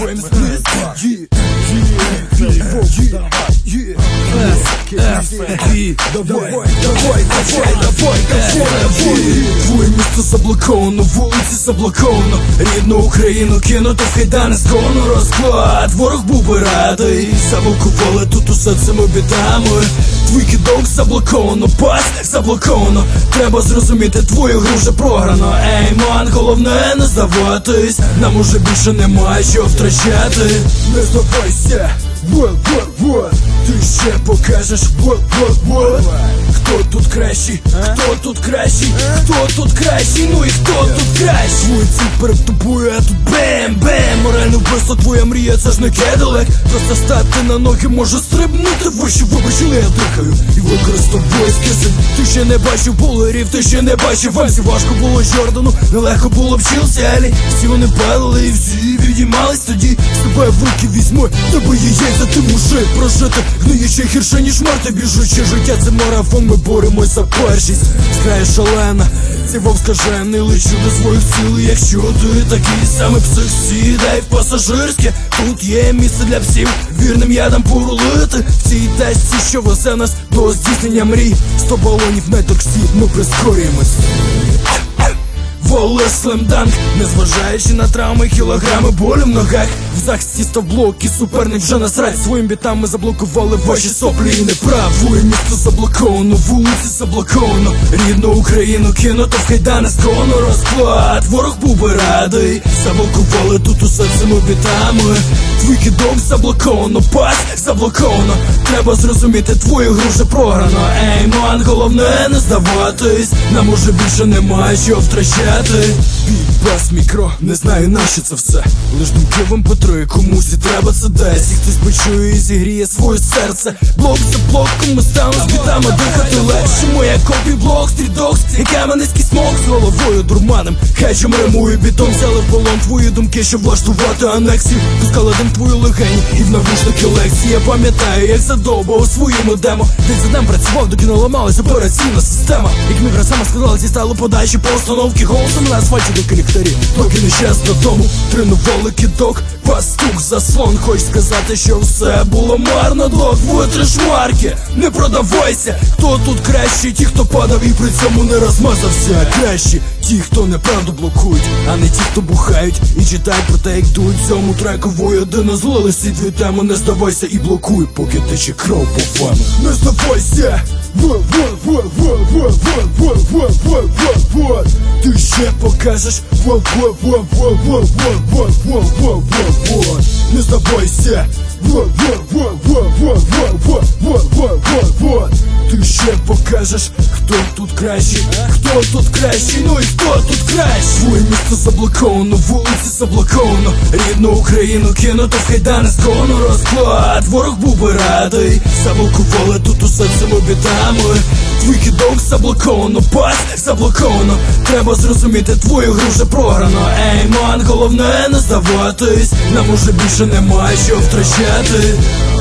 Твоє місто заблоковано, вулиці заблоковано, рідну Україну кинуто в кайдани з кону розклад. Ворог був би радий, заблокували тут усе цими бідами. Твій кидок заблоковано, пас заблоковано. Треба зрозуміти, твою гру вже програно. Ей, ман, головне не здаватись, нам уже більше немає що втрачати. Не здавайся, ти ще покажеш, хто тут кращий, хто тут кращий, хто тут кращий, ну і хто тут кращий. Твій ціль перед тобою, а тут бем-бем. Моральне вбивство, твоя мрія, це ж не кедалек. Просто стати на ноги може стрибнути вище. Вибачили, я дихаю і використовую скиси. Ти ще не бачив булерів, ти ще не бачив Альсі. Важко було Жордану, нелегко було вчився Алі. Всі вони падали і всі відіймались тоді. З тебе в руки візьми, тебе є яйця, ти мужик. Прожити гниє ще гірше, ніж мертве. Біжуче життя, це марафон, ми боремось за першість. Скрає шалена, цей вовк скажений, лечу до своїх цілей. Якщо ти такий самий псих, сідай в пасажирське. Тут є місце для псів, вірним ядам порулити. В цій тачці, що везе нас до здійснення мрій. 100 балонів на торксі, ми прискорюємось. Воли слемданк, незважаючи на травми, кілограми болю в ногах. В захисті став блок і суперник вже насрать. Своїм бітами заблокували ваші соплі і неправу. І місто заблоковано, вулиці заблоковано, рідну Україну кинуто в кайдани з кону розклад. Ворог був би радий, заблокували тут усе цими бітами. Твій кидок заблоковано, пас заблоковано. Треба зрозуміти, твою гру вже програно. Ей, ман, головне не здаватись, нам уже більше немає що втрачати. Бас, мікро, не знаю нащо це все. Лиш думки вам Петро, комусь і треба це десь. І хтось почує і зігріє своє серце. Блок за блоком ми станемо з бітами дихати легше. Моя копі-блок, стрітдокс і кам'янецький смок. З головою дурманом, хай чим римую бітом. Взяли в полон твої думки, щоб влаштувати анексію. Пускали дим твої легені і в навушники лекції. Я пам'ятаю, як задовбав своїми демо. День за днем працював, доки наламалась операційна система. Як ми сама сказала, зістали подачі постановки голосом на асфальті, доки ліхтарі, доки не щас додому. Тренували кидок, пастух, заслон. Хоч сказати, що все було марно. Блок, витри шмарки, не продавайся. Хто тут кращий? Ті, хто падав і при цьому не розмазався. Кращі ті, хто неправду блокують, а не ті, хто бухають і читають про те, як дують. Цьому треку воєдино злились ці дві теми. Не здавайся і блокуй, поки тече кров по вами. Не здавайся! Ти ще покажеш, не здавайся! Ти ще покажеш, хто тут кращий, хто тут кращий, ну і хто тут кращий. Твоє місто заблоковано, вулиці заблоковано, рідну Україну кинуто в кайдани з кону розклад. Ворог був би радий, заблокували тут усе цими бітами. Твій кидок заблоковано, пас заблоковано. Треба зрозуміти, твою гру вже програно. Ей, ман, головне не здаватись, нам уже більше немає що втрачати.